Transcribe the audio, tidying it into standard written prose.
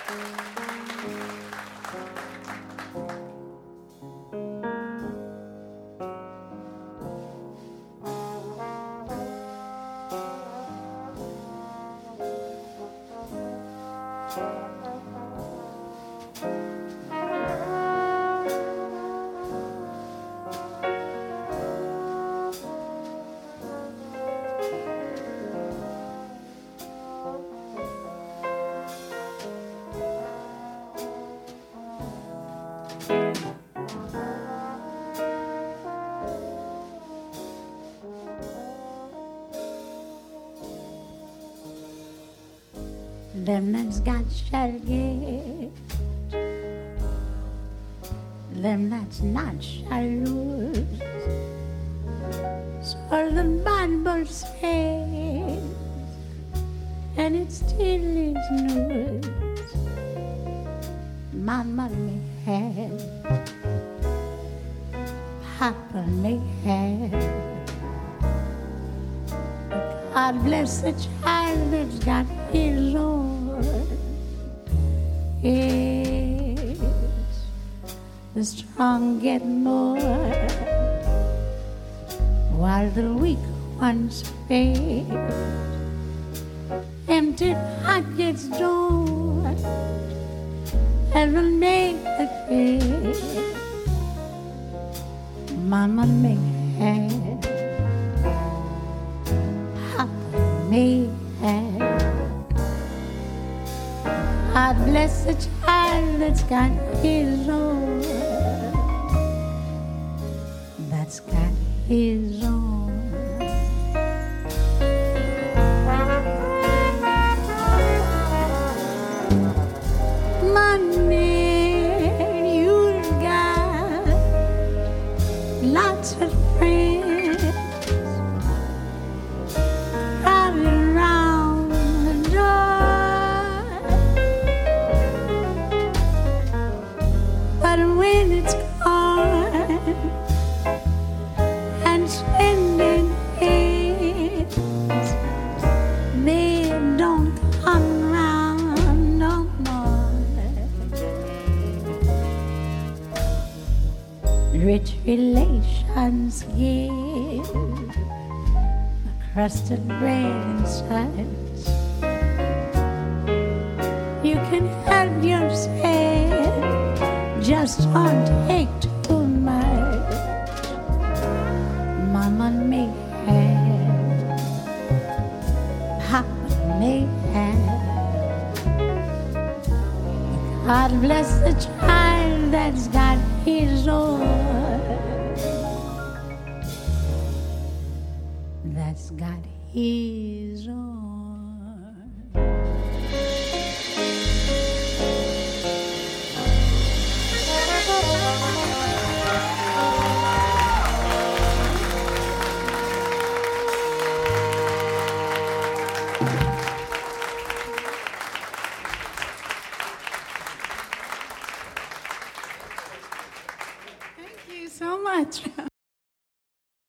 Them that's got shall get, them that's not shall lose. So the Bible says, and it still is news. Mama may have, Papa may have, but God bless the child that's got his own. Yes, the strong get more, while the weak ones fade. Empty heart gets joy, heaven make a cake. Mama may have, Papa may have, God bless the child that's got his own, that's got his own. Money, you've got lots of friends crowding around the door, but when it's gone and spending it, they don't come round no more. Rich relations give a crusted bread and such. You can help yourself, just don't take too much. Mama may have, Papa may have, God bless the child that's got his own, that's got his own.